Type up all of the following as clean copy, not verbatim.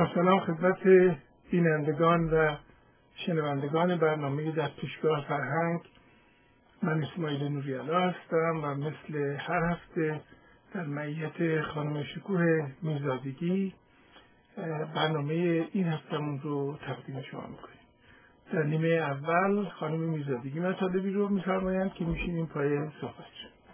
با سلام خدمت بینندگان و شنوندگان برنامه در پیشگاه فرهنگ. من اسماعیل نوری‌علا هستم و مثل هر هفته در معیت خانم شکوه میرزادگی برنامه این هفتمون رو تقدیم شما میکنیم. در نیمه اول خانم میرزادگی مطالبی رو میفرمایند که میشینیم پای صحبت.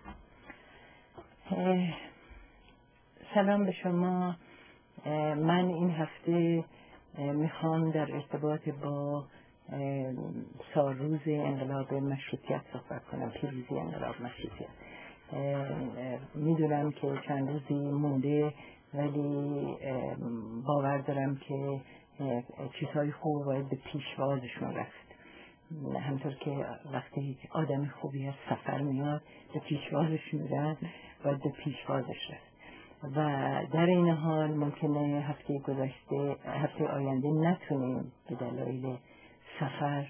سلام به شما. من این هفته میخوام در ارتباط با سالروز انقلاب مشروطیت صحبت کنم، پیروزی انقلاب مشروطیت. میدونم که چند روزی مونده، ولی باور دارم که چیزهای خوب باید به پیشوازشون رفت. همطور که وقتی آدم خوبی از سفر میاد به پیشوازش میرن، باید به پیشوازش رفت. و در این حال ممکنه هفته آینده نتونیم به دلایل سفر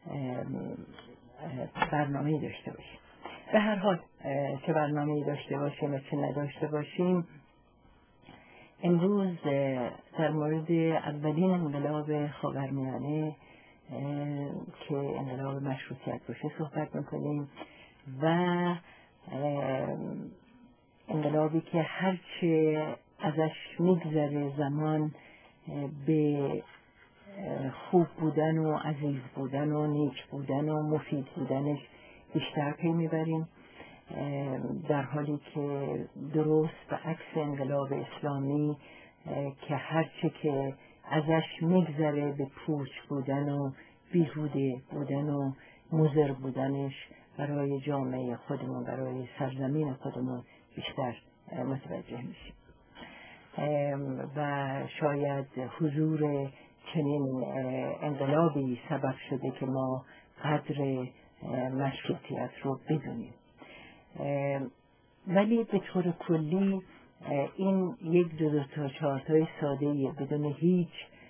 برنامه‌ای داشته باشیم. به هر حال چه برنامه‌ای داشته باشیم و چه نداشته باشیم، امروز در مورد اولین انقلاب خاورمیانه که انقلاب مشروطیت باشه صحبت میکنیم و انقلابی که هرچه ازش میگذره زمان به خوب بودن و عزیز بودن و نیک بودن و مفید بودنش بیشتر پی میبریم، در حالی که درست به عکس انقلاب اسلامی که هرچه که ازش میگذره به پوچ بودن و بیهوده بودن و مضر بودنش برای جامعه خودمون، برای سرزمین خودمون بیشتر متوجه میشیم. و شاید حضور چنین انقلابی سبب شده که ما قدر مشروطیت رو بدونیم. ولی به طور کلی این یک دو تا چهارتای ساده‌ای بدون هیچ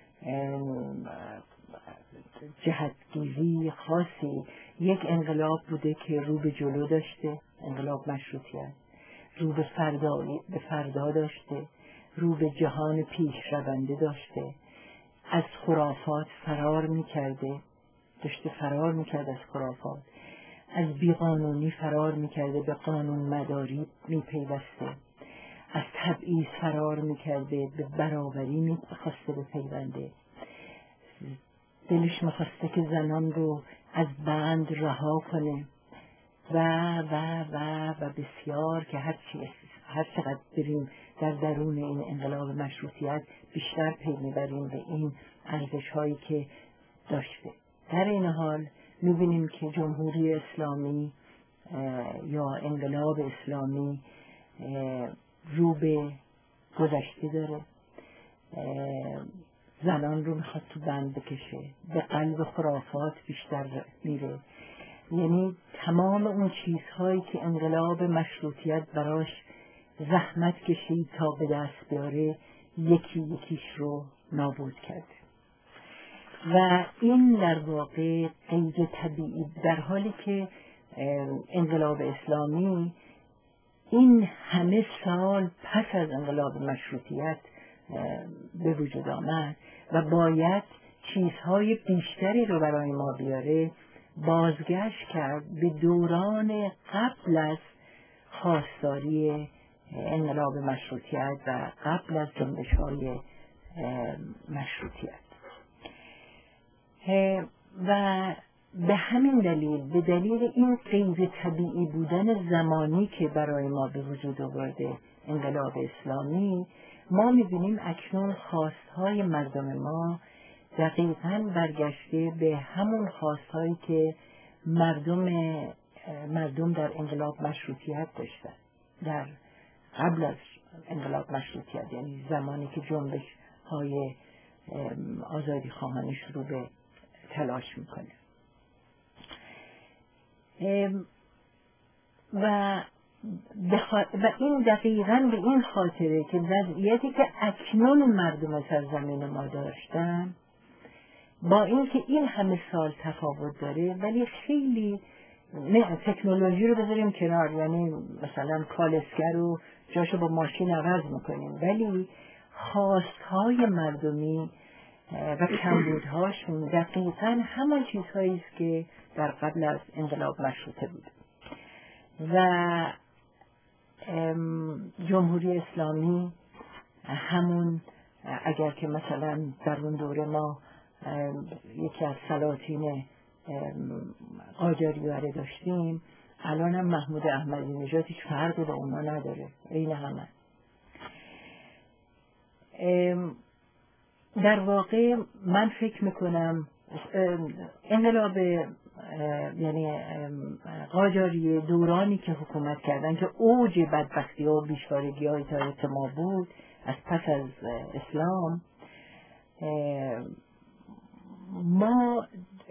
جهتگیری خاصی یک انقلاب بوده که رو به جلو داشته، انقلاب مشروطیت رو به فردا داشته، رو به جهان پیش رونده داشته، از خرافات فرار میکرده، داشته فرار میکرد از خرافات، از بیقانونی فرار میکرده، به قانون مداری میپیوسته، از تبعیض فرار میکرده، به برابری میخواسته بپیونده، دلش میخواسته که زنان رو از بند رها کنه و بسیار که هر چقدر بریم در درون این انقلاب مشروطیت بیشتر پی میبریم به این ارزش هایی که داشته. در این حال میبینیم که جمهوری اسلامی یا انقلاب اسلامی رو به گذشته داره، زنان رو میخواد تو بند بکشه، به قلب خرافات بیشتر میره. یعنی تمام اون چیزهایی که انقلاب مشروطیت براش زحمت کشید تا به دست بیاره یکی یکیش رو نابود کرده. و این در واقع غیر طبیعی، در حالی که انقلاب اسلامی این همه سال پس از انقلاب مشروطیت به وجود آمد و باید چیزهای بیشتری رو برای ما بیاره، بازگشت کرد به دوران قبل از خواستاری انقلاب مشروطیت و قبل از جنبش‌های مشروطیت. و به همین دلیل، به دلیل این غیر طبیعی بودن زمانی که برای ما به وجود آورده انقلاب اسلامی، ما می‌بینیم اکنون خواستهای مردم ما دقیقاً برگشته به همون خواستهایی که مردم در انقلاب مشروطیت داشتن، در قبل از انقلاب مشروطیت، یعنی زمانی که جنبش های آزادی خواهانه شروع به تلاش میکنه. و این دقیقاً به این خاطره که وضعیتی که اکنون مردم سرزمین ما داشتن، با اینکه این همه سال تفاوت داره، ولی خیلی تکنولوژی رو بذاریم کنار، یعنی مثلا کالسکه رو جاشو با ماشین عوض میکنیم، ولی خواستهای مردمی و کمبودهاشون دقیقاً همان چیزهایی است که در قبل از انقلاب مشروطه بود. و جمهوری اسلامی همون، اگر که مثلا در اون دوره ما یکی از سلاطین قاجاری‌ها داشتیم، الان هم محمود احمدی نژاد هیچ فرقی با اونا نداره، عین همه. در واقع من فکر میکنم انقلاب یعنی قاجاری دورانی که حکومت کردن که اوج بدبختی و بیچارگی های تاریخ ما بود از پس از اسلام، ما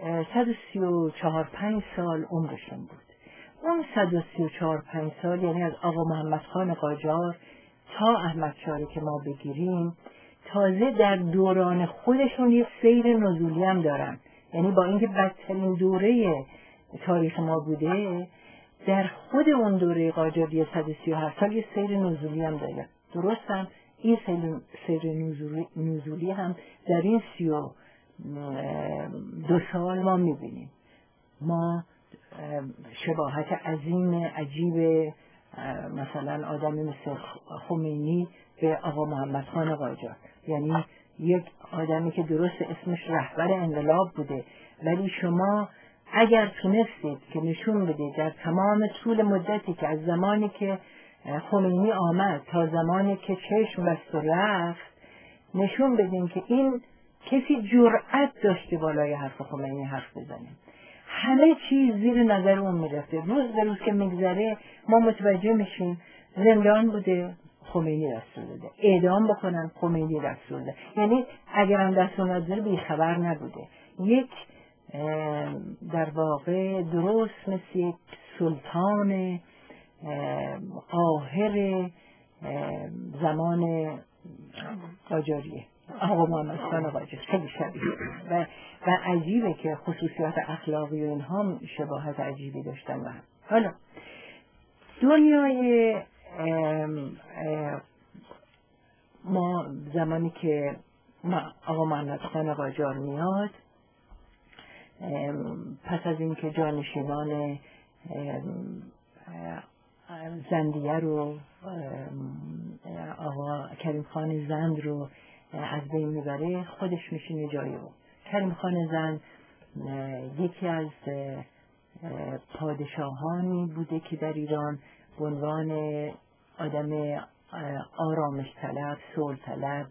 134-5 سال عمرشون بود. اون 134-5 سال یعنی از آقا محمد خان قاجار تا احمد شاه که ما بگیریم، تازه در دوران خودشون یک سیر نزولی هم دارن. یعنی با اینکه بدترین دوره تاریخ ما بوده، در خود اون دوره قاجاری 137 سال یک سیر نزولی هم داره. درست هم این سیر نزولی هم در این 32 سال ما میبینیم. ما شباهت عجیب مثلا آدمی مثل خمینی به آقا محمد خان قاجار، یعنی یک آدمی که درست اسمش رهبر انقلاب بوده، ولی شما اگر تونستید که نشون بدید در تمام طول مدتی که از زمانی که خمینی آمد تا زمانی که چشم بست و رفت، نشون بدین که این کسی جرأت داشته بالای حرف خمینی حرف بزنه. همه چیز زیر نظر اون میرفته. روز به روز که میگذره ما متوجه میشیم زندان بوده، خمینی دستور داده، اعدام بکنن، خمینی دستور داده. یعنی اگر هم دستور نداره بیخبر نبوده. یک در واقع درست مثل یک سلطان قاهر زمان قاجاریه، آقا محمد خان قاجار، خیلی شبیه و عجیبه که خصوصیات اخلاقی و اینها شباهت عجیبی داشتن و هم. حالا دنیای ما زمانی که آقا محمد خان قاجار میاد، پس از اینکه جانشینان زندیه رو آقا کریم خان زند رو از بین میبره، خودش میشینه جای او. کریم خان زند یکی از پادشاهانی بوده که در ایران به عنوان آدم آرامش طلب، صلح طلب،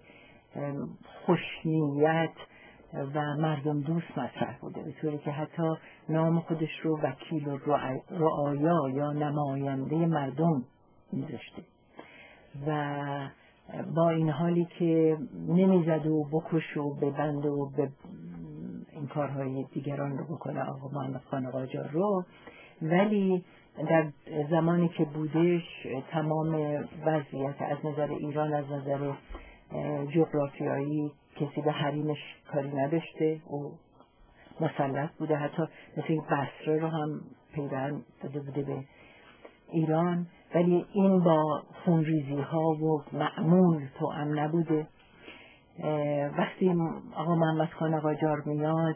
خوشنیت و مردم دوست مطرح بوده، به طوری که حتی نام خودش رو وکیل و رعایا یا نماینده مردم میذاشته و با این حالی که نمیزد و بکش و ببند و این کارهای دیگران رو بکنه آقا محمد خان قاجار رو، ولی در زمانی که بودش تمام وضعیت از نظر ایران، از نظر جغرافیایی، کسی به حریمش کاری نداشته و مسلط بوده، حتی مثل بصره رو هم پیوند داده بوده به ایران، ولی این با خونریزی ها و معمول توأم نبوده. وقتی آقا محمد خان قاجار میاد،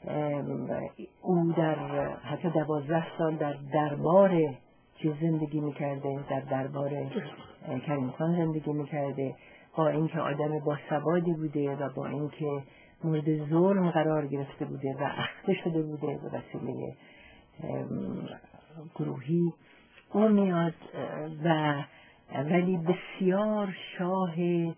او در حتی 12 سال در دربار زندگی میکرده، در دربار کریم خان زندگی میکرده، با اینکه آدم باسوادی بوده و با اینکه مورد ظلم قرار گرفته بوده و اخته شده بوده به وسیله گروهی، او میاد ولی بسیار شاه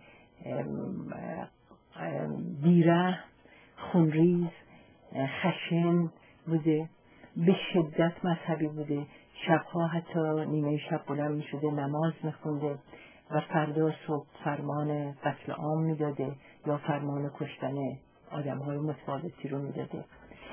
بیره، خونریز، خشن بوده، به شدت مذهبی بوده. شبها حتی نیمه شب بلند می شده نماز می خونده و فردا صبح فرمان قتل عام می داده یا فرمان کشتن آدم های متفاوتی رو می داده.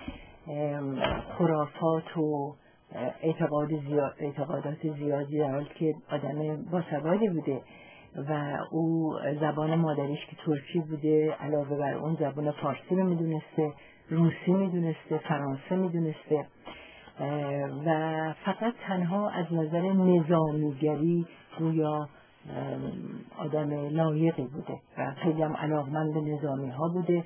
خرافات و اعتقادات زیادی در حال که آدم باسوادی بوده و او زبان مادریش که ترکی بوده، علاوه بر اون زبان فارسی رو میدونسته، روسی میدونسته، فرانسه میدونسته و فقط تنها از نظر نظامیگری گویا آدم لایقی بوده و خیلی هم علاقمند به نظامی ها بوده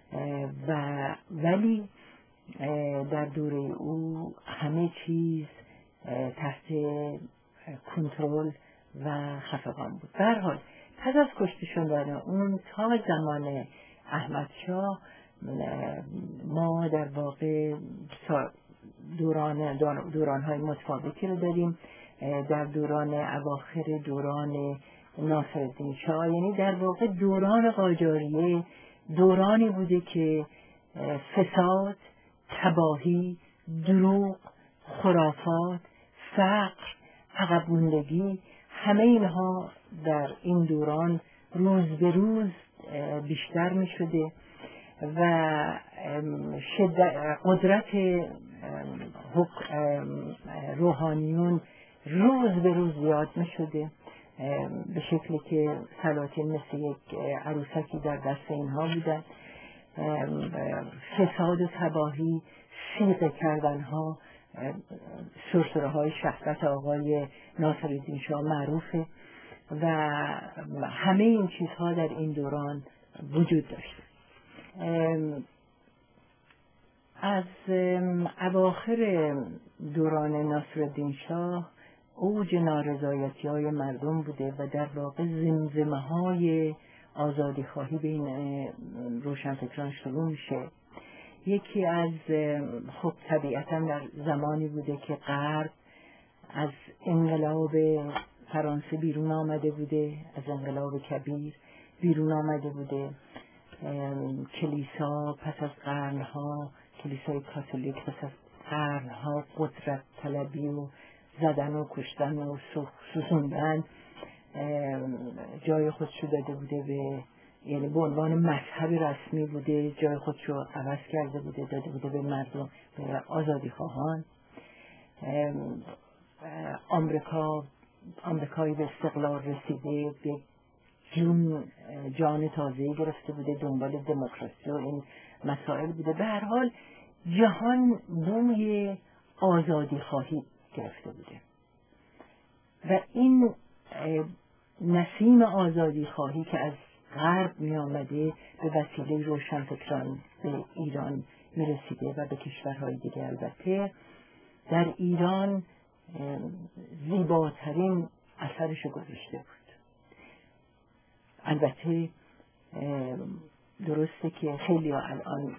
ولی در دوره او همه چیز تحت کنترل و خفقان بود. به هر حال پس از کشته شدن اون تا زمان احمد شاه ما در واقع دوران‌های متفاوتی رو داریم. در دوران اواخر دوران ناصرالدین شاه، یعنی در واقع دوران قاجاریه دورانی بوده که فساد، تباهی، دروغ، خرافات، فقر، عقب ماندگی، همه اینها در این دوران روز به روز بیشتر می شده و قدرت روحانیون روز به روز زیاد می شده به شکلی که سلاطین مثل یک عروسکی در دست اینها بودن. فساد و تباهی، صیغه کردنها، سرسره های شهوت آقای ناصرالدین شاه معروفه و همه این چیزها در این دوران وجود داشته. از اواخر دوران ناصرالدین شاه اوج نارضایتی های مردم بوده و در واقع زمزمه های آزادی خواهی بین روشنفکران شروع میشه. یکی از خب طبیعتا در زمانی بوده که غرب از انقلاب فرانسه بیرون آمده بوده، از انقلاب کبیر بیرون آمده بوده. کلیسا پس از قرنها، کلیسای کاتولیک پس از قرنها قدرت طلبی و زدن و کشتن و سوزوندن جای خودشو داده بوده یعنی به عنوان مذهب رسمی بوده، جای خودشو عوض کرده بوده، داده بوده به مردم، به آزادی خواهان. آمریکایی به استقلال رسیده، به جان تازه‌ای گرفته بوده، دنبال دموکراسی و این مسائل بوده. به هر حال جهان بوی آزادی خواهی گرفته بوده و این نسیم آزادی خواهی که از غرب می آمده به وسیله روشنفکران به ایران می رسیده و به کشورهای دیگه. البته در ایران زیباترین اثرشو گذاشته بود. البته درسته که خیلی الان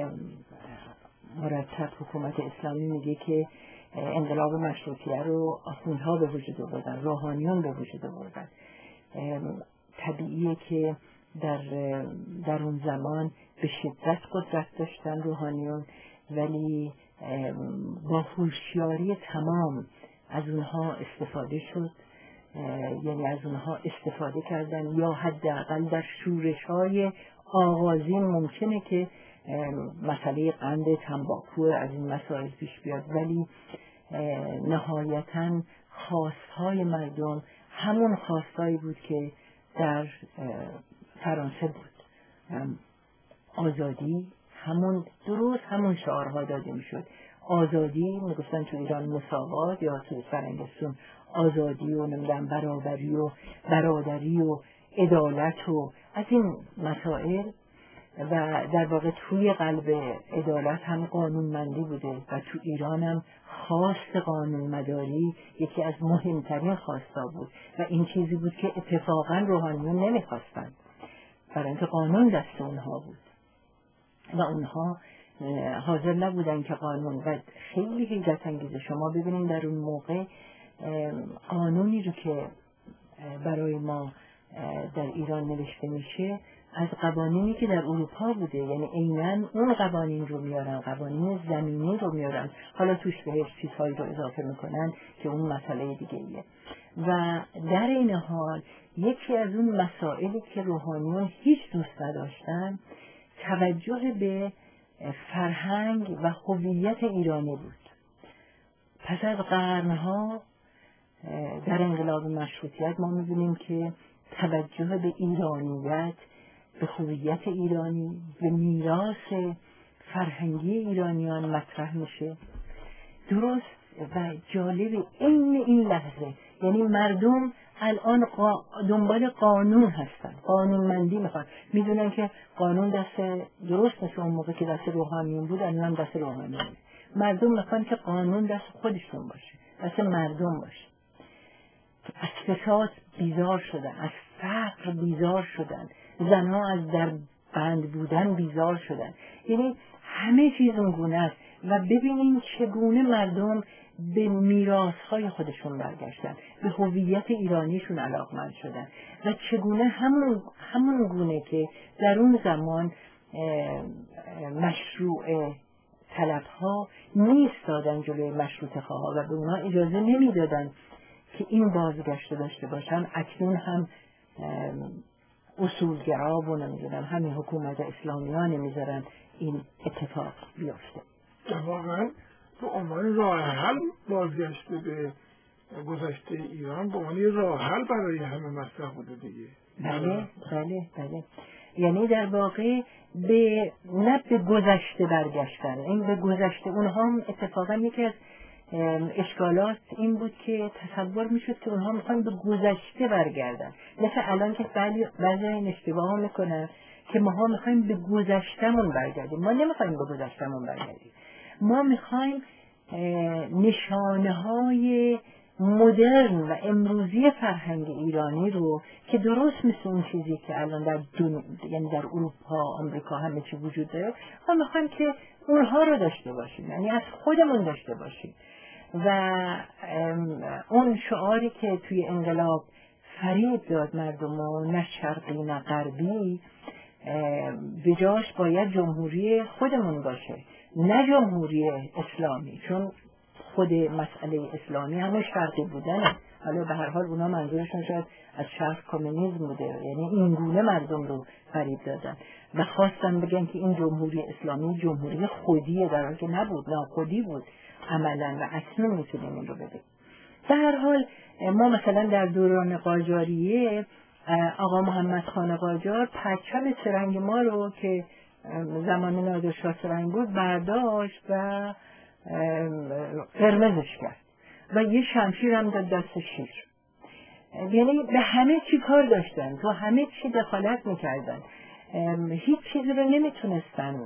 مرتب حکومت اسلامی میگه که انقلاب مشروطیه رو آخوندها به وجود آوردن، روحانیون به وجود آوردن. طبیعیه که در اون زمان به شدت قدرت داشتن روحانیون، ولی با هوشیاری تمام از اونها استفاده شد، یعنی از اونها استفاده کردن یا حداقل در شورش‌های آغازین ممکنه که مسئله قند تنباکو از این مسائل پیش بیاد، ولی نهایتاً خواستهای مردم همون خواستهایی بود که در فرانسه بود. آزادی، همون شعارها داده میشد. آزادی میگفتن تو ایران مساوات، یا تو فرنگستون آزادی و نمیدونم برابری و برادری و عدالت و از این مسائل. و در واقع توی قلب عدالت هم قانونمندی بوده و تو ایران هم خواست قانونمداری یکی از مهمترین خواستا بود و این چیزی بود که اتفاقا روحانیون نمیخواستن، برای اینکه قانون دست اونها بود و اونها حاضر نبودن که قانون. و خیلی حیرت انگیزه شما ببینید در اون موقع قانونی رو که برای ما در ایران نوشته میشه از قوانینی که در اروپا بوده، یعنی عیناً اون قوانین رو میارن، قوانین زمینی رو میارن، حالا توش بهش چیزهایی رو اضافه میکنن که اون مسئله دیگه ایه. و در این حال یکی از اون مسائلی که روحانیون هیچ دوست نداشتن توجه به فرهنگ و هویت ایرانی بود. پس از قرنها در انقلاب مشروطیت ما می‌بینیم که توجه به ایرانیت، به هویت ایرانی، به میراث فرهنگی ایرانیان مطرح میشه. درست و جالب این لحظه، یعنی مردم الان دنبال قانون هستن، قانونمندی میخوان، میدونن که قانون دست درست مثل اون موقع که دست روحانیون بود، الان دست روحانیون. مردم میخوان که قانون دست خودشون باشه، دست مردم باشه. از فساد بیزار شدن، از فقر بیزار شدن، زنها از در بند بودن بیزار شدن. یعنی همه چیز اونگونه است و ببینین چگونه مردم به میراث‌های خودشون برگشتن، به هویت ایرانیشون علاقمند شدن و چگونه همون گونه که در اون زمان مشروع طلبها نیستادن جلوی مشروطه خواها و به اونا اجازه نمیدادن که این بازگشت داشته باشن، اکنون هم اصولگرا و نمیدونم همین حکومت اسلامی ها نمیذارن این اتفاق بیفته. واقعا به عنوان راه حل بازگشت به گذشته ایران به عنوان راه حل برای همه مطرح بوده دیگه. بله. یعنی در واقع نه به گذشته برگشتن، این به گذشته اونها هم اتفاقا یکی از اشکالات این بود که تصور میشد که اونها میخوان به گذشته برگردن، مثل الان که بعضی این اشتباه ها میکنن که ماها میخوایم به گذشتمون برگردیم. ما نمیخوایم به گذشتمون برگردیم، ما میخوایم نشانه های مدرن و امروزی فرهنگ ایرانی رو که درست مثل اون چیزی که الان در یعنی در اروپا، آمریکا همه چی وجود داره، ما میخوایم که اونها رو داشته باشیم، یعنی از خودمون داشته باشیم. و اون شعاری که توی انقلاب فریب داد مردم و نه شرقی نه غربی، بجاش باید جمهوری خودمون باشه، نه جمهوری اسلامی، چون خود مسئله اسلامی همون شرقی بودنه. حالا به هر حال اونا منظورشون شاید از شرق کمونیسم بوده، یعنی این گونه مردم رو فریب دادن و خواستن بگن که این جمهوری اسلامی جمهوری خودیه، در حالی که نبود، ناخودی بود عملا و اصلا میتونیم این رو بگیم. در هر حال ما مثلا در دوران قاجاریه آقا محمد خان قاجار پرچم سه‌رنگ ما رو که زمان نادرشاه سه‌رنگ بود برداشت و قرمزش کرد و یه شمشیر هم داد دست شیر. یعنی به همه چی کار داشتن، تو همه چی دخالت میکردن، هیچ چیزی رو نمیتونستن.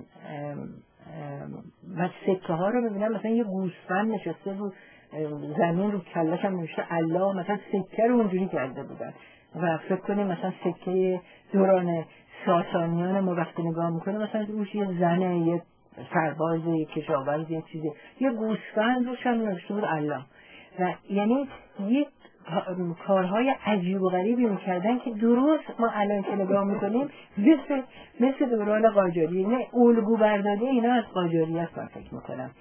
و سکه ها رو ببینم، مثلا یه گوسفند نشسته رو زمین، رو کلش هم نوشته الله، مثلا سکه رو اونجوری کرده بودن. و فکر کنیم مثلا سکه دوران ساسانیان ما وقتی نگاه میکنه، مثلا روش یه زنه، یه سرباز، یه کشاورز، یه چیزی، یه گوسفند روش هم نوشته بود الله. و یعنی یه کارهای عجیب و غریبی میکردن که درست ما الان که نگاه میکنیم مثل دوران قاجاری. یعنی الگو برداری اینا از قاجاری است. من فکر میکنم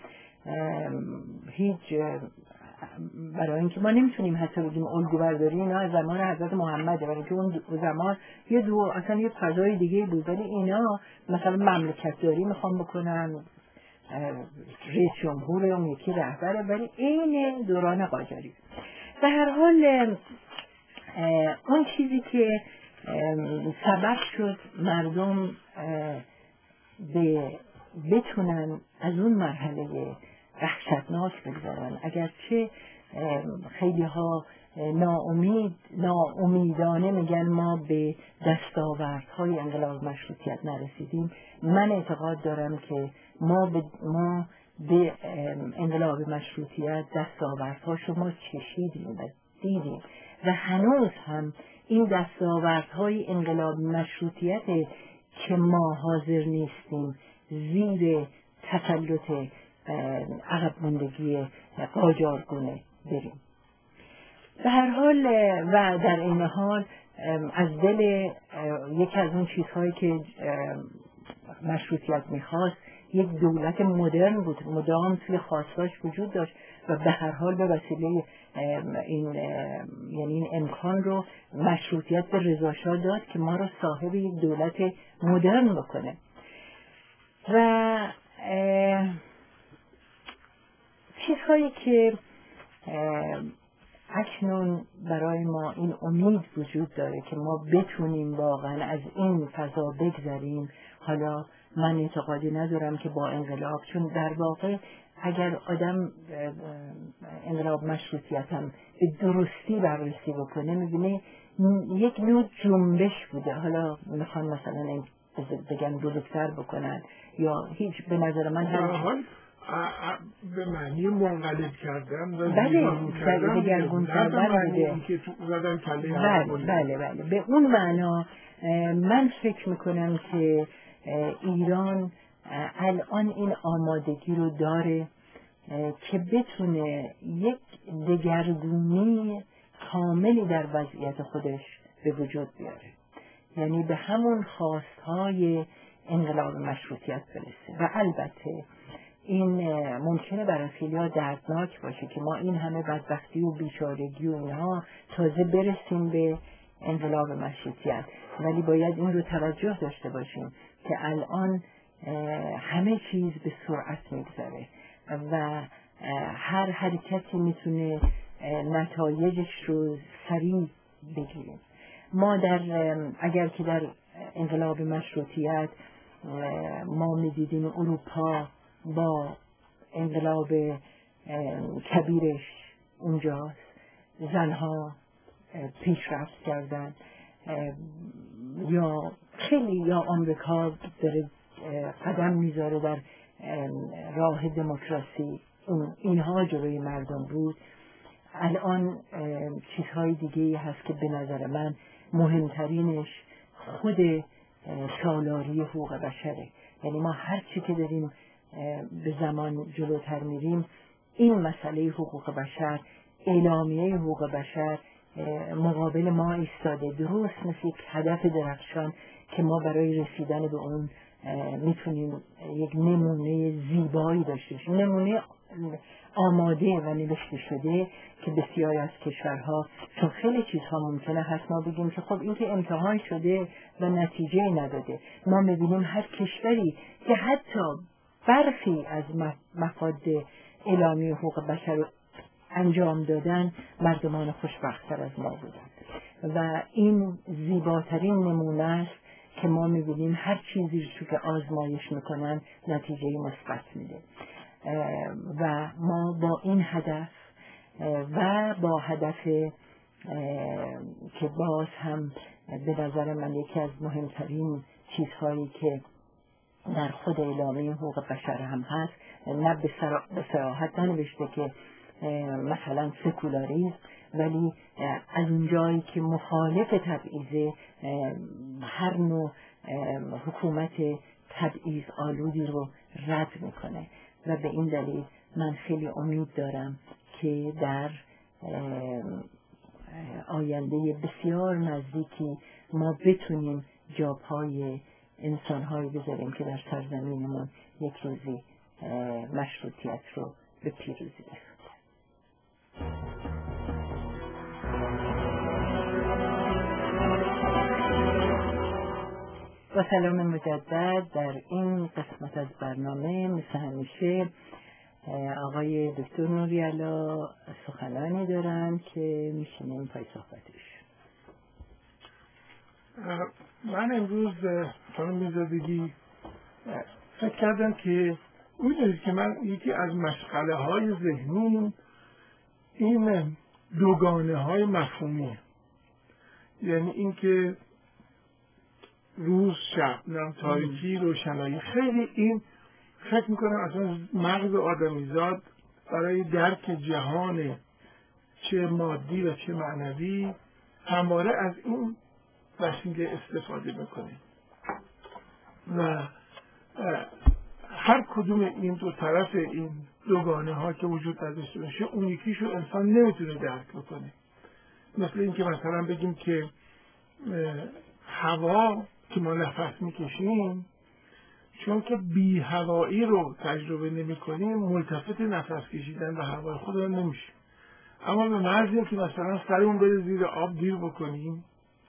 هیچ، برای اینکه ما نمیتونیم حتی بگیم الگو برداری اینا از زمان حضرت محمده، برای اینکه اون زمان اصلا یه فضای دیگه بود، ولی اینا مثلا مملکت داری میخوام بکنن، رئیس جمهور اون یکی رهبره، ولی این دوران قاجاری. به هر حال اون چیزی که سبب شد مردم بتونن از اون مرحله وحشتناک بگذارن، اگرچه خیلی ها ناامیدانه میگن ما به دستاوردهای انقلاب مشروطیت نرسیدیم، من اعتقاد دارم که ما به انقلاب مشروطیت دستاوردهاشو ما چشیدیم و دیدیم و هنوز هم این دستاوردهای انقلاب مشروطیت که ما حاضر نیستیم زیر تسلط عقب ماندگی قاجارگونه بریم. به هر حال و در این حال از دل یکی از اون چیزهایی که مشروطیت میخواست یک دولت مدرن بود، مدام توی خواستاش وجود داشت و به هر حال به وسیله این یعنی این امکان رو مشروطیت به رضا شاه داد که ما رو صاحب یک دولت مدرن بکنه. و چیزهایی که اکنون برای ما این امید وجود داره که ما بتونیم واقعا از این فضا بگذریم، حالا من اعتقادی ندارم که با انقلاب، چون در واقع اگر آدم انقلاب مشروطیت هم به درستی بررسی بکنه میبینه یک نوع جنبش بوده. حالا میخوان مثلا بگن بزرگتر بکنن یا هیچ، به نظر من هم به معنی منقلب کردن و بله دگرگون کردن بوده که زدن کله بله به اون معنا من فکر میکنم که ایران الان این آمادگی رو داره که بتونه یک دگرگونی کاملی در وضعیت خودش به وجود بیاره، یعنی به همون خواستهای انقلاب مشروطیت برسه. و البته این ممکنه برای خیلی‌ها دردناک باشه که ما این همه بدبختی و بیچارگی و اینها تازه برسیم به انقلاب مشروطیت، ولی باید این رو توجه داشته باشیم که الان همه چیز به سرعت میگذره و هر حرکتی میتونه نتایجش رو سریع بگیریم. ما اگر که در انقلاب مشروطیت ما میدیدیم اروپا با انقلاب کبیرش اونجاست، زنها پیشرفت کردن، یا خیلی، یا آمریکا داره قدم میذاره در راه دموکراسی، اینها جلوی مردم بود. الان چیزهای دیگه هست که به نظر من مهمترینش خود سالاری حقوق بشره. یعنی ما هر چی که داریم به زمان جلوتر میریم، این مسئله حقوق بشر، اعلامیه حقوق بشر مقابل ما ایستاده، درست مثل یک هدف درخشان که ما برای رسیدن به اون میتونیم یک نمونه زیبایی داشته باشیم، نمونه آماده و نوشته شده که بسیاری از کشورها، چون خیلی چیزها ممکنه هست ما بگیم که خب این که امتحان شده و نتیجه نداده. ما میبینیم هر کشوری که حتی برخی از مفاد اعلامیه حقوق بشر رو انجام دادن، مردمان خوشبخت‌تر از ما بودن و این زیباترین نمونه است که ما میبینیم هر چیزی رو که آزمایش میکنن نتیجه مثبت میده. و ما با این هدف و با هدف که باز هم به نظر من یکی از مهمترین چیزهایی که در خود اعلامیه حقوق بشر هم هست، نه به صراحت ننوشته که مثلا سکولاریسم، ولی از اونجایی که مخالف تبعیض، هر نوع حکومت تبعیض آلودی رو رد میکنه و به این دلیل من خیلی امید دارم که در آینده بسیار نزدیکی ما بتونیم جاپای انسان‌هایی بذاریم که در سرزمینمون یک روزی مشروطیت رو به پیروزی برسونن. با سلام مجدد در این قسمت از برنامه مثل همیشه آقای دکتر نوری‌علا سخنانی دارن که میشینیم پای صحبتش. من امروز خانم میرزادگی فکر کردم که میدونید که من یکی از مشغله های ذهنی این دوگانه های مفهومیه، یعنی اینکه روز شب، تاریکی روشنایی. خیلی این فکر میکنم اصلا مغز آدمیزاد برای درک جهان چه مادی و چه معنوی همواره از این وسیله استفاده میکنه و هر کدوم این دو طرف این دوگانه ها که وجود نداشته باشه اون یکیشو انسان نمیتونه درک بکنه. مثل این که مثلا بگیم که هوا که ما نفس میکشیم، چون که بی هوایی رو تجربه نمی کنیم ملتفت نفس کشیدن و هوای خودمون نمیشیم. اما به محض اینکه مثلا سرمون بره زیر آب گیر بکنیم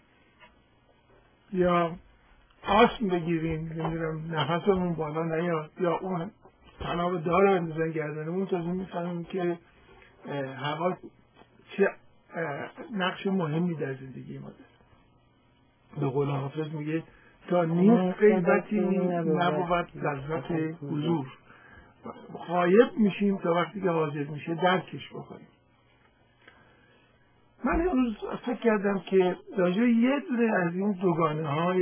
یا آسم بگیریم، نمیدونم نفسمون بالا نیاد یا اون تناب دار رو بندازن گردنمون، تازه میفهمیم که هوا چه نقش مهمی در زندگی ما داره. به قول حافظ میگه تا نیست غیبتی نبود لذت حضور. غایب میشیم تا وقتی که حاضر میشه درکش بکنیم. من امروز فکر کردم که راجع به یه دونه از این دوگانه های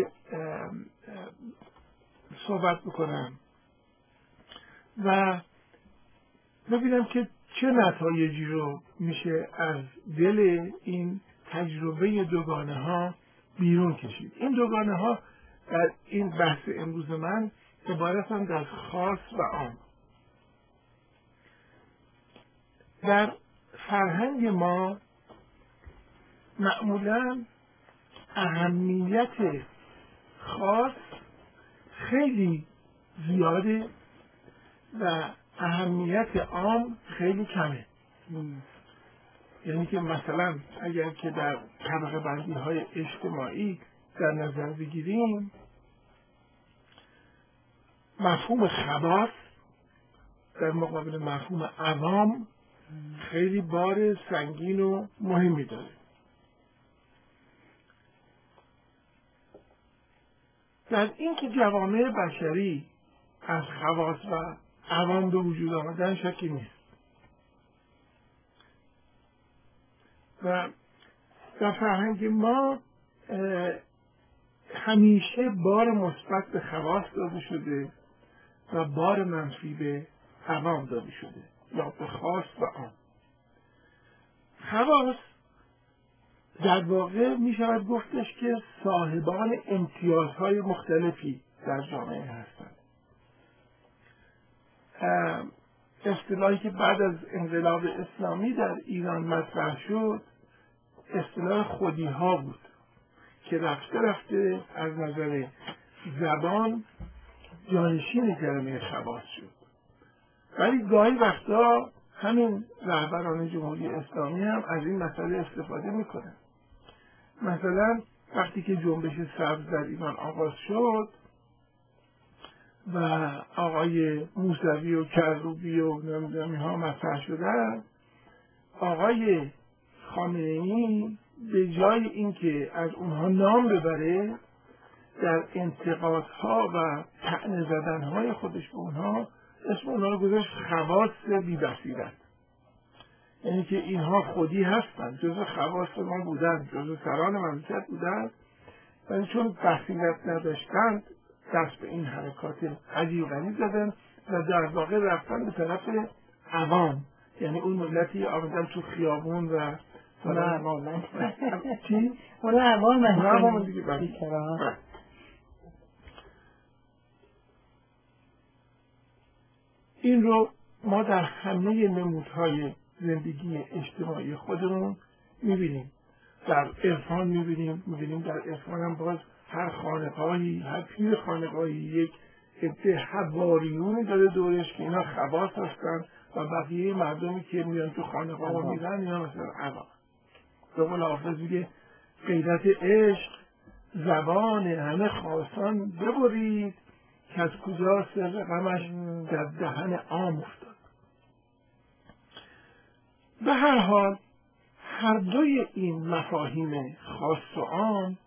صحبت بکنم و ببینم که چه نتایجی رو میشه از دل این تجربه دوگانه ها بیرون کشید. این دوگانه ها در این بحث امروز من عبارتند از خاص و عام. در فرهنگ ما معمولا اهمیت خاص خیلی زیاده و اهمیت عام خیلی کمه. یعنی که مثلا اگر که در طبقه بندی های اجتماعی در نظر بگیریم، مفهوم خواص در مقابل مفهوم عوام خیلی بار سنگین و مهمی داره. در این که جوامع بشری از خواص و عوام به وجود آمدن شکی نیست و در فرهنگ ما همیشه بار مثبت به خواص داده شده و بار منفی به عوام داده شده یا به خاص و عام. خواص در واقع می شود گفتش که صاحبان امتیازهای مختلفی در جامعه هستند. اصطلاحی که بعد از انقلاب اسلامی در ایران مطرح شد اصطلاح خودی ها بود که رفته رفته از نظر زبان جانشین کلمه خواص شد. ولی گاهی وقتا همین رهبران جمهوری اسلامی هم از این مسئله استفاده میکنن. مثلا وقتی که جنبش سبز در ایران آغاز شد و آقای موسوی و کروبی و نمیدونم ها مطرح شدن، آقای خامنه‌ای به جای اینکه از اونها نام ببره در انتقادها و طعنه زدنهای خودش به اونها اسم اونها رو گذاشت خواص بی بصیرت. یعنی که اینها خودی هستند، جزء خواص ما بودند، جزء سران مملکت بودند، ولی چون بصیرت نداشتند دست به این حرکات عجیب غریب زدن و در واقع رفتن به طرف عوام. یعنی اون ملتی آمدن تو خیابون و چی؟ اون عوام دیگه این رو ما در همه نمودهای زندگی اجتماعی خودمون میبینیم. در عرفان میبینیم در عرفان هم باز هر خانقاهی، هر پیر خانقاهی یک عده حواریونی داره دورش که اینا خواص هستن و بقیه مردمی که میان تو خانقاه و میرن اینا مثلا عوام. به قول حافظ میگه غیرت عشق زبان همه خاصان ببرید که از کجا سر غمش در دهن عام افتاد. به هر حال هر دوی این مفاهیم خاص و عام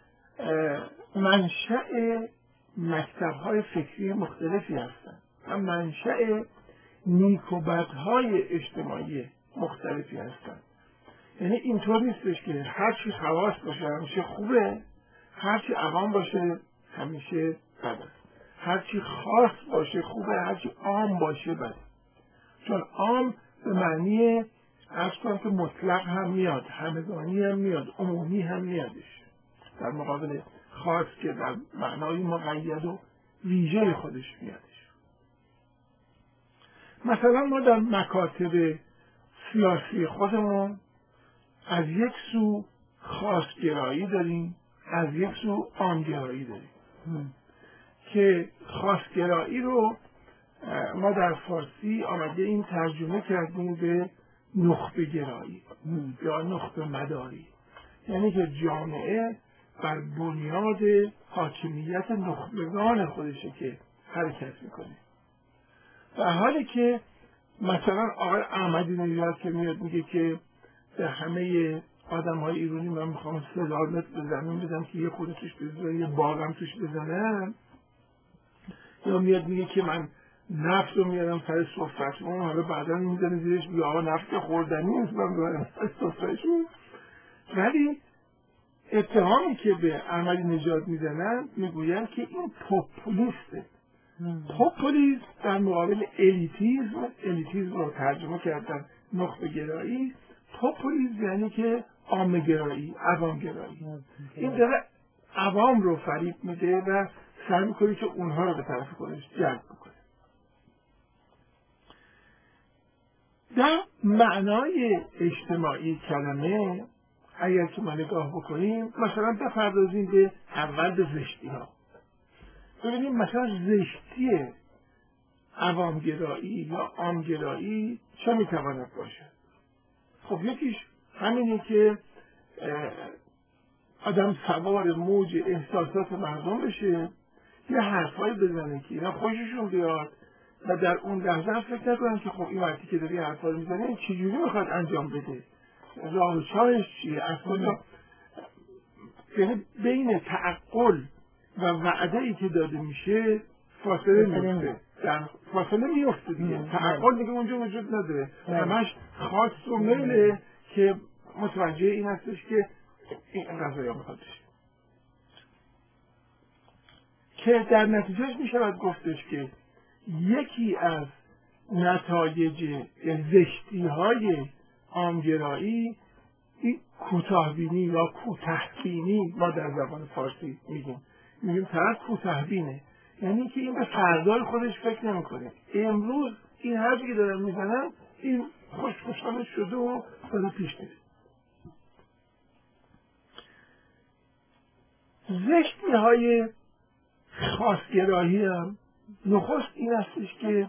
منشأ مکتب‌های فکری مختلفی هستند و منشأ نیک و بدهای اجتماعی مختلفی هستند. یعنی اینطور نیستش که هر چی خواص باشه همیشه خوبه، هر چی عوام باشه همیشه بده. هر چی خاص باشه خوبه، هر چی عام باشه بده. چون عام به معنی از که مطلق هم میاد، همگانی هم میاد، عمومی هم میادش، در مقابل خاص که در معنای مقید و ویژه خودش میادش. مثلا ما در مکاتب سیاسی خودمون از یک سو خاصگرایی داریم، از یک سو عامگرایی داریم که خاصگرایی رو ما در فارسی آمده این ترجمه کردیم به نخبه گرایی یا نخبه مداری. یعنی که جامعه بر بنیاد حاکمیت نخبگان خودشه که حرکت میکنه. در حالی که مثلا آقای احمدی نژاد که میاد میگه که در همه آدم‌های ایرانی من میخوام 3000 متر به زمین بدم که یه خونه توش بذاره، یه باغم توش بزنم، یا میاد میگه که من نفت رو میارم سر سفره‌تون، حالا بعدا میزنه زیرش میگه آقا نفت خوردنی نیست من ببرم سر سفره‌شون. ولی اتهامی که به احمدی نژاد میزنن میگوین که این پوپولیسته. پوپولیسم در مقابل الیتیسم رو ترجمه کردن نخبه گرایی. پوپولیسم یعنی که عامه گرایی، عوام گرایی. این داره عوام رو فریب میده و سعی میکنه که اونها رو به طرف خودش جلب بکنه. در معنای اجتماعی کلمه اگر که ما نگاه بکنیم، مثلا بپردازیم به اول به زشتی ها. ببینیم مثلا زشتی عوامگرایی یا عامگرایی چه میتواند باشد؟ خب یکیش همینه که آدم سوار موج احساسات مردم بشه، یه حرفایی بزنه که اینا خوششون بیاد و در اون لحظه فکر نکنن که خب این وقتی که داری حرفا رو میزنه این چجوری میخواد انجام بده، راه و چارش چیه، از کجا. یعنی بین تعقل و وعده‌ای که داده میشه فاصله میفته، در فاصله میفته دیگه. تعقل دیگه اونجا وجود نداره، همش خواست و میله که متوجه این هستش که این قضایا میخواد بشه، که در نتیجهش میشود گفتش که یکی از نتایج زشتی های عامگرایی این کوتاه‌بینی یا کوتاه‌بینی ما در زبان فارسی میگیم طرف کوتاه‌بینه، یعنی که این به فردای خودش فکر نمیکنه. امروز این حرفی که دارن میزنن این خوشخوشانه شده و داره پیش میره. زشتی های خاصگرایی هم نخست این هستش که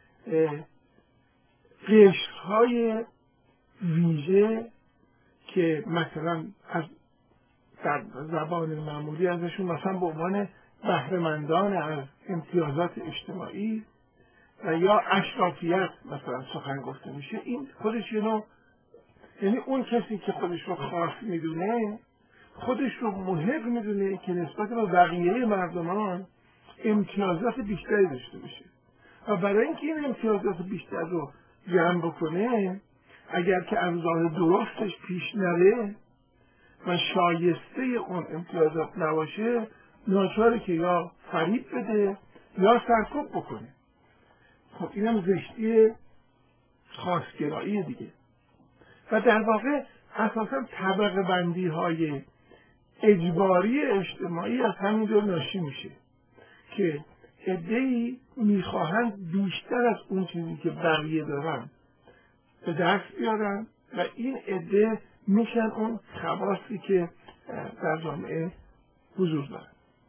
قشرهای ویژه که مثلا از در زبان معمولی ازشون مثلا به عنوان بهره‌مندان از امتیازات اجتماعی و یا اشرافیت مثلا سخن گفته میشه، این خودش یعنی اون کسی که خودش رو خاص میدونه، خودش رو محق میدونه که نسبت به بقیه مردمان امتیازات بیشتری داشته باشه و برای اینکه این امتیازات بیشتر رو جمع بکنه، اگر که از راه درستش پیش نره و شایسته اون امتیازات نباشه، ناچاره که یا فریب بده یا سرکوب بکنه. خب اینم زشتی خاصگرایی دیگه. و در واقع اساسا طبقه بندی های اجباری اجتماعی از همین دور ناشی میشه که عده‌ای میخواهند بیشتر از اون چیزی که بقیه دارن به دست بیارن و این عده میشن اون خواصی که در جامعه حضور دارن.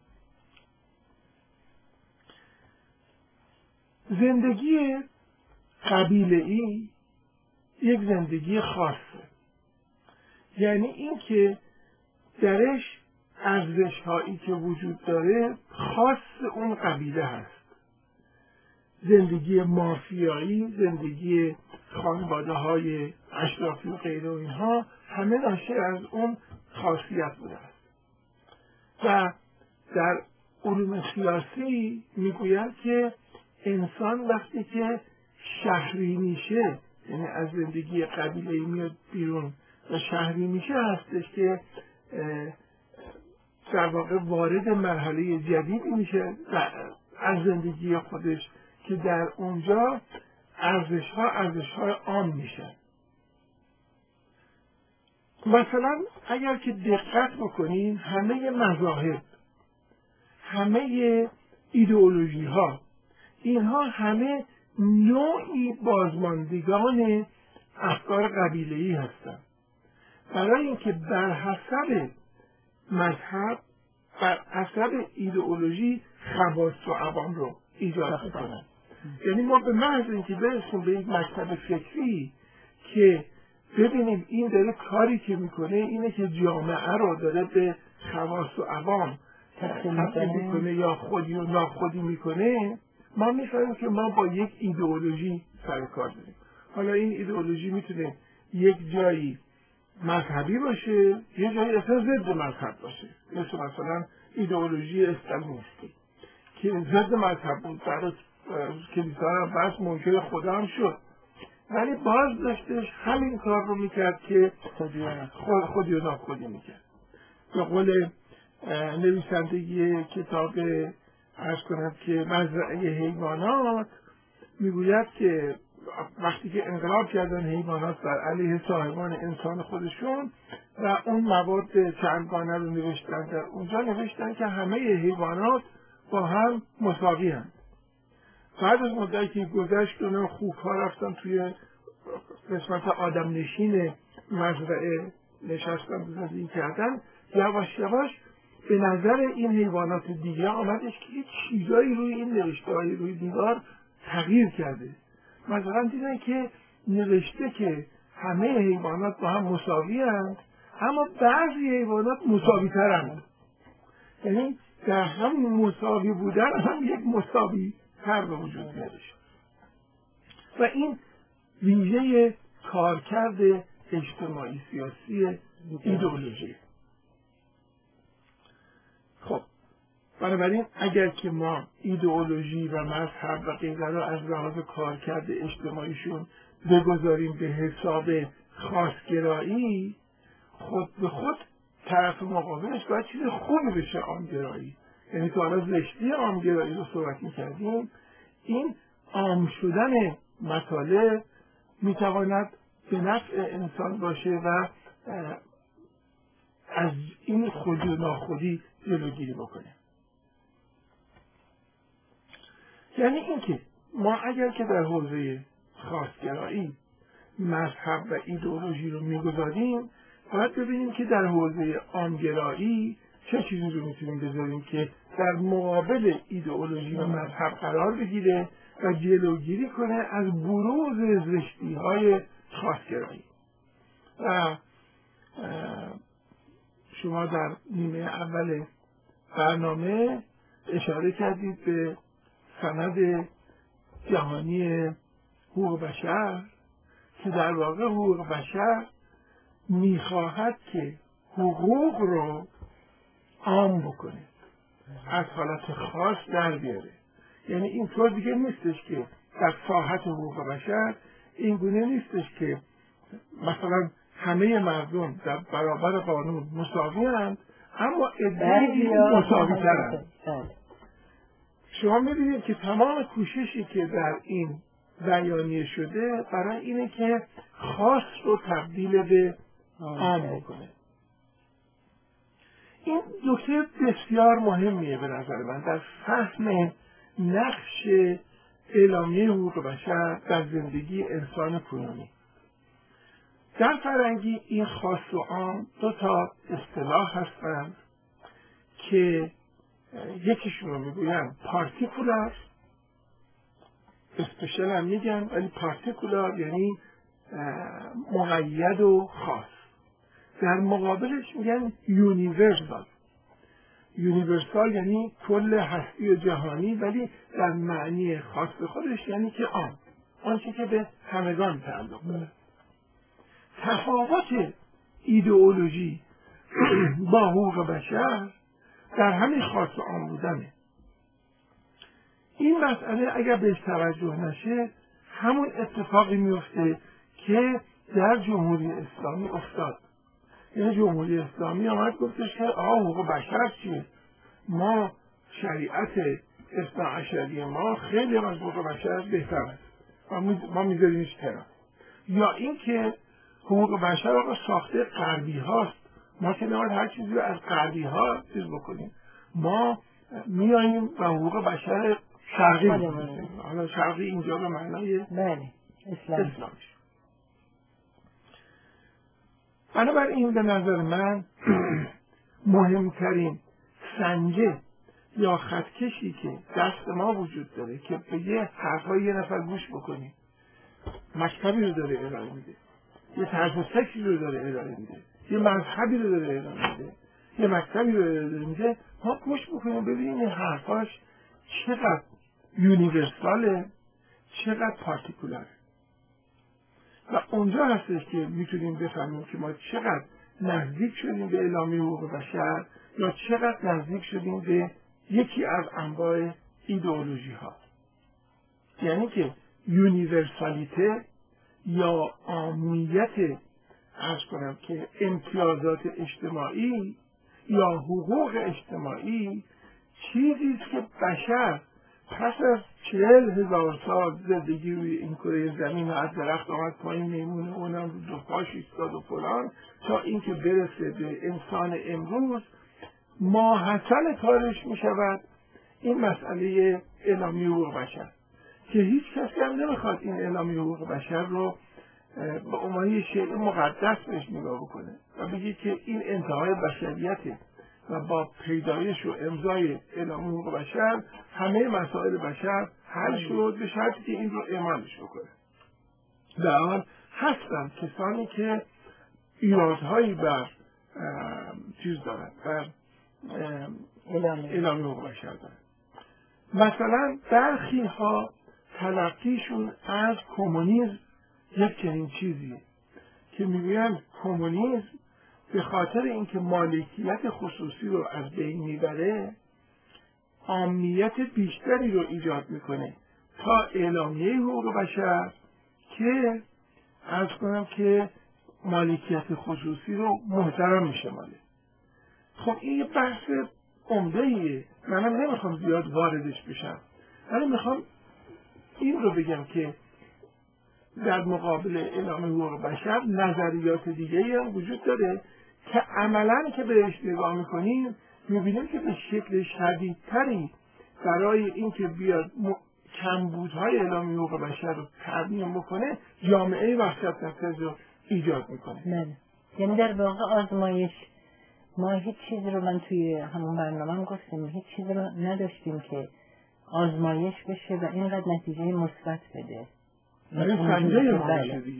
زندگی قبیله‌ای یک زندگی خاصه، یعنی این که درش ارزش‌هایی که وجود داره خاص اون قبیله هست. زندگی مافیایی، زندگی خانواده‌های اشرافی و غیره و اینها همه ناشی از اون خاصیت بوده است. و در علوم سیاسی میگویند که انسان وقتی که شهری میشه، یعنی از زندگی قبیله‌ای میاد بیرون و شهری میشه، هستش که در واقع وارد مرحله جدیدی میشه از زندگی خودش که در اونجا ارزش‌های عام میشن. مثلا اگر که دقت بکنیم همه مذاهب، همه ایدئولوژی ها، اینها همه نوعی بازماندگان افکار قبیله‌ای هستند، برای اینکه بر حسب مذهب، بر حسب ایدئولوژی خواص و عوام رو ایجاد میکنن. یعنی ما به محض اینکه برسیم به یک مکتب فکری که ببینیم این داره کاری که میکنه اینه که جامعه رو داره به خواص و عوام تبدیل میکنه یا خودی و ناخودی میکنه، ما میفهمیم که ما با یک ایدئولوژی سر کار داریم. حالا این ایدئولوژی میتونه یک جایی مذهبی باشه، یه جایی اصلا ضد مذهب باشه، مثلا ایدئولوژی استالینیستی که ضد مذهب بود، در کلیسا هم بس منکر خدا هم شد، ولی باز داشتش همین کار رو میکرد که خودی و ناخودی میکرد. به قول نویسندگی کتاب عرض کنم که مزرعه حیوانات میگوید که وقتی که انقلاب کردن حیوانات بر علیه صاحبان انسان خودشون و اون مواد چندگانه رو نوشتن، در اونجا نوشتن که همه حیوانات با هم مساوی هستند. بعد از مدتی که گذشت اون خوک ها رفتن توی قسمت آدم نشین مزرعه نشستن زندگی کردن، یواش یواش به نظر این حیوانات دیگه آمدش که یه چیزایی روی این نوشته های روی دیوار تغییر کرده. مثلا دیدن که نوشته که همه حیوانات با هم مساوی هستند، اما بعضی حیوانات مساوی ترند، یعنی در هم مساوی بودن هم یک مساوی تر به وجود میاد. و این ویژه کارکرد اجتماعی سیاسی ایدئولوژی. خب بنابراین اگر که ما ایدئولوژی و مذهب و غیره را از لحاظ کارکرد اجتماعیشون بگذاریم به حساب خاصگرایی، خود به خود طرف مقابلش باید چیز خوبی بشه عامگرایی. یعنی تا حالا زشتی عامگرایی رو صحبت می‌کردیم، این عام شدن مطالب میتواند به نفع انسان باشه و از این خودی و ناخودی جلوگیری بکنه. یعنی اینکه ما اگر که در حوزه خاصگرایی مذهب و ایدئولوژی رو میگذاریم، باید ببینیم که در حوزه عامگرایی چه چیزی رو میتونیم بذاریم که در مقابل ایدئولوژی و مذهب قرار بگیره و جلوگیری کنه از بروز زشتی های خاصگرایی. و شما در نیمه اول برنامه اشاره کردید به سند جهانی حقوق بشر که در واقع حقوق بشر میخواهد که حقوق رو عام بکنه، از حالت خاص در بیاره. یعنی اینطور دیگه نیستش که در ساحت حقوق بشر این گونه نیستش که مثلا همه مردم در برابر قانون مساوی هستند اما عده‌ای مساوی ترند. شما می‌بینید که تمام کوششی که در این بیانیه شده برای اینه که خاص رو تبدیل به عام بکنه. این نکته بسیار مهمیه به نظر من در فهم نقش اعلامیه حقوق بشر در زندگی انسان کنونی. در فرهنگی این خاص و عام دو تا اصطلاح هستند که یکیشون رو میگوین پارتیکولار، اسپشل هم میگن، ولی پارتیکولار یعنی مقید و خاص. در مقابلش میگن یونیورسال. یونیورسال یعنی کل هستی و جهانی، ولی در معنی خاص خودش یعنی که عام، آنچه که به همگان تعلق داره. تفاوت ایدئولوژی با حقوق بشر در همین خاص و عام بودنه. این مسئله اگر بهش توجه نشه همون اتفاقی میفته که در جمهوری اسلامی افتاد. یعنی جمهوری اسلامی آمد گفتش که حقوق بشر چیه؟ ما شریعت اثنا عشری ما خیلی از حقوق بشر بهتر است و ما میذاریمش کنار. یا اینکه حقوق بشر آقا ساخته غربی هاست، ما که نباید هر چیزی رو از غربی ها چیز بکنیم، ما میاییم و حقوق بشر شرقی بکنیم. حالا شرقی اینجا به معنای اسلامی. بنابراین به نظر من مهمترین سنجه یا خطکشی که دست ما وجود داره که به یه حرفای یه نفر گوش بکنیم، مکتبی رو داره ارائه میده، یه طرز فکری رو داره ارائه میده، یه مذهبی رو داره ارائه میده، یه مکتبی رو ارائه میده، ما گوش بکنیم ببینیم این حرفاش چقدر یونیورساله، چقدر پارتیکولاره. و اونجا هستش که میتونیم بفهمیم که ما چقدر نزدیک شدیم به اعلامیه حقوق بشر یا چقدر نزدیک شدیم به یکی از انواع ایدئولوژی ها. یعنی که یونیورسالیته یا عامیت عرض کنم که امتیازات اجتماعی یا حقوق اجتماعی چیزی است که بشر پس از 40,000 سال زندگی روی این کره زمین از درخت آمد پایین میمونه، اونم رو دو پاش ایستاد و فلان، تا اینکه برسه به انسان امروز ماحصل کارش میشود این مسئله اعلامیه حقوق بشر که هیچ کسی هم نمیخواد این اعلامیه حقوق بشر رو به عنوان یه شیء مقدس بهش نگاه بکنه و بگه که این انتهای بشریته و با پیدایش و امضای اعلامیه حقوق بشر همه مسائل بشر حل شد، به شرطی که این رو اعمالش بکنه. در آن هستن کسانی که ایرادهایی بر چیز دارن، بر اعلامیه حقوق بشر دارن. مثلا برخی ها تلقیشون از کمونیسم یک چنین چیزیه که میگوین کمونیسم به خاطر اینکه مالکیت خصوصی رو از بین میبره عامیت بیشتری رو ایجاد میکنه تا اعلامیه حقوق بشر که عرض کنم که مالکیت خصوصی رو محترم میشماله. خب این یه بحث عمده‌ایه، منم نمیخوام زیاد واردش بشم، ولی میخوام این رو بگم که در مقابل اعلامیه حقوق بشر نظریات دیگه‌ای هم وجود داره که عملاً که بهش نگاه میکنیم میبینیم که به شکل شدیدتری برای اینکه بیاد کمبودهای اعلامیه حقوق بشر رو ترمیم بکنه جامعه وحشت‌ناپذیر رو ایجاد میکنه. نه یعنی در واقع آزمایش ما هیچ چیزی رو، من توی همون برنامه گفتم هیچ چیزی رو نداشتیم که آزمایش بشه و اینقدر نتیجه مثبت بده. این سنجه ما بشه دیگه.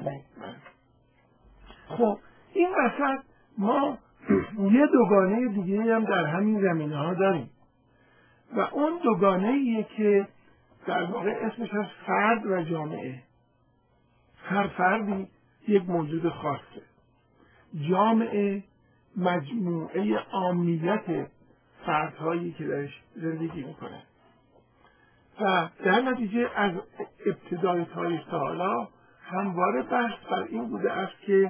خب این وسط ما یه دوگانه دیگه هم در همین زمینه ها داریم و اون دوگانه ایه که در واقع اسمش از فرد و جامعه. هر فردی یک موجود خاصه، جامعه مجموعه عامیت فردهایی که درش زندگی میکنه و در نتیجه از ابتدای تاریخ تا حالا همواره بحث بر این بوده است که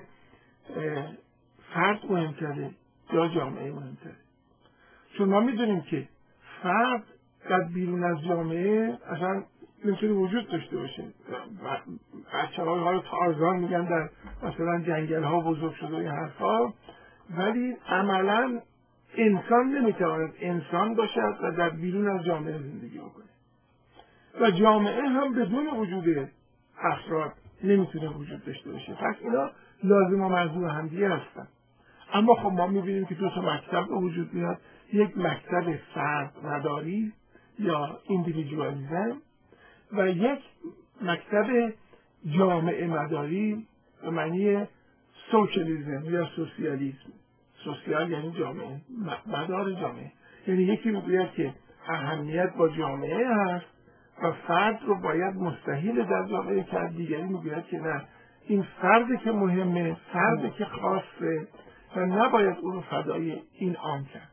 فرد مهمتره یا جامعه مهمتره. چون ما میدونیم که فرد در بیرون از جامعه اصلا نمیتونه وجود داشته باشه. بچه‌ها حالا تارزان میگن در مثلا جنگل ها بزرگ شده و این حرفا، ولی عملا انسان نمیتواند انسان باشد و در بیرون از جامعه زندگی بکنه و جامعه هم بدون وجود افراد نمیتونه وجود داشته باشه. پس اینا لازم و ملزوم همدیگه هستن. اما خب ما میبینیم که دو تا مکتب به وجود میاد، یک مکتب فرد مداری یا ایندیویدوالیسم و یک مکتب جامعه مداری به معنی سوشالیسم یا سوسیالیسم. سوسیال یعنی جامعه، مدار جامعه، یعنی یکی میگوید که اهمیت با جامعه هست و فرد رو باید مستحیل در جامعه کرد، دیگری میگوید که نه، این فردی که مهمه، فردی که خاصه و نباید اون رو فدای این عام کرد.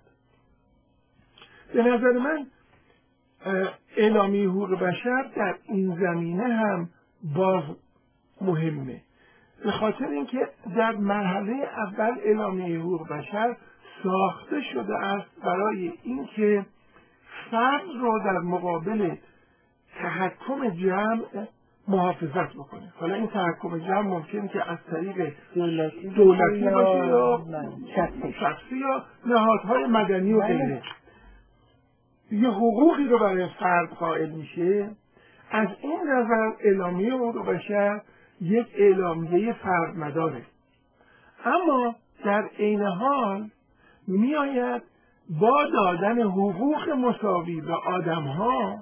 به نظر من اعلامیه حقوق بشر در این زمینه هم باز مهمه، به خاطر اینکه در مرحله اول اعلامیه حقوق بشر ساخته شده است برای اینکه فرد رو در مقابل تحکم جمع محافظت بکنه. حالا این تحکم جمع ممکنه که از طریق دولتی باشه یا شخصی یا نهادهای مدنی و غیره. یه حقوقی رو برای فرد قائل میشه. از این نظر اعلامیه حقوق بشر یک اعلامیه فرد مداره، اما در عین حال میآید با دادن حقوق مساوی به آدم‌ها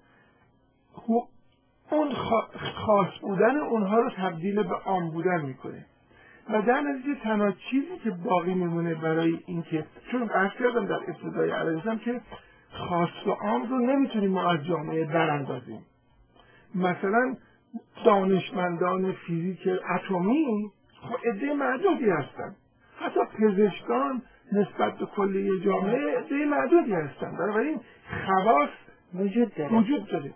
اون خاص بودن اونها رو تبدیل به عام بودن میکنه و در نتیجه تنها چیزی که باقی میمونه برای اینکه، چون بحث کردم در ابتدای عرضم که خاص و عام رو نمیتونیم ما از جامعه براندازیم. مثلا دانشمندان فیزیک اتمی خب عده معدودی هستن، حتی پزشکان نسبت به کلیه جامعه عده معدودی هستن، بنابراین خواص وجود داره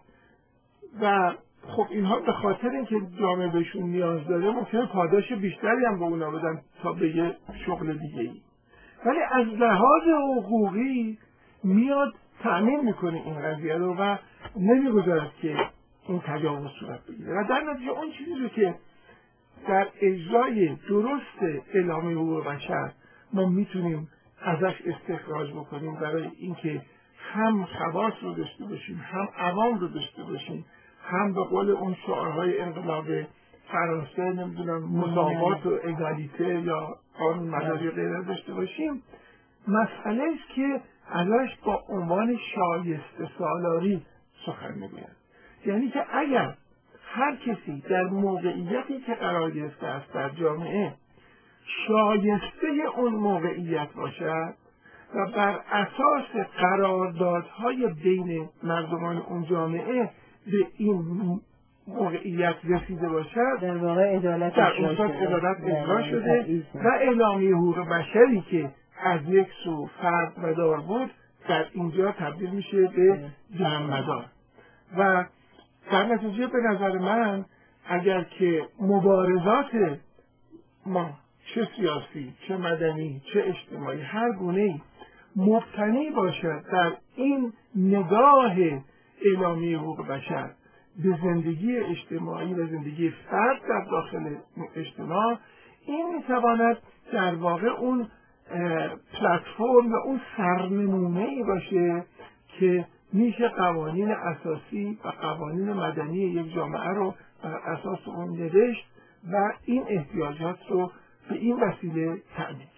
و خب اینها به خاطر اینکه جامعه بهشون نیاز داره ممکنه پاداش بیشتری هم به اونا بدن تا به یه شغل دیگه ای، ولی از لحاظ حقوقی میاد تأمین میکنه این قضیه رو و نمیگذارد که این تجاوز صورت بگیره و در نتیجه اون چیزی رو که در اجرای درست اعلامیه حقوق بشر ما میتونیم ازش استخراج بکنیم برای اینکه هم خواص رو داشته باشیم، هم عوام رو داشته باشیم، هم به قول اون شعارهای انقلاب فرانسه نمیدونم مساوات و اگالیته یا قانون مداری غیره داشته باشیم، مسئله است که ازش با عنوان شایسته سالاری سخن میگوید. یعنی که اگر هر کسی در موقعیتی که قرار گرفته است در جامعه شایسته اون موقعیت باشد و بر اساس قراردادهای بین مردمان اون جامعه به این موقعیت رسیده باشد، در واقع عدالت اجرا شده و اعلامیه حقوق بشری که از یک سو فرد مدار بود در اینجا تبدیل میشه به جمع مدار. و در نتیجه به نظر من اگر که مبارزات ما چه سیاسی، چه مدنی، چه اجتماعی هر گونه‌ای مبتنی باشد در این نگاه اعلامیه حقوق بشر به زندگی اجتماعی و زندگی فرد در داخل اجتماع، این میتواند در واقع اون پلتفرم و اون سرنمونه‌ای باشه که میشه قوانین اساسی و قوانین مدنی یک جامعه رو بر اساس اون نوشت و این احتیاجات رو به این وسیله تأمین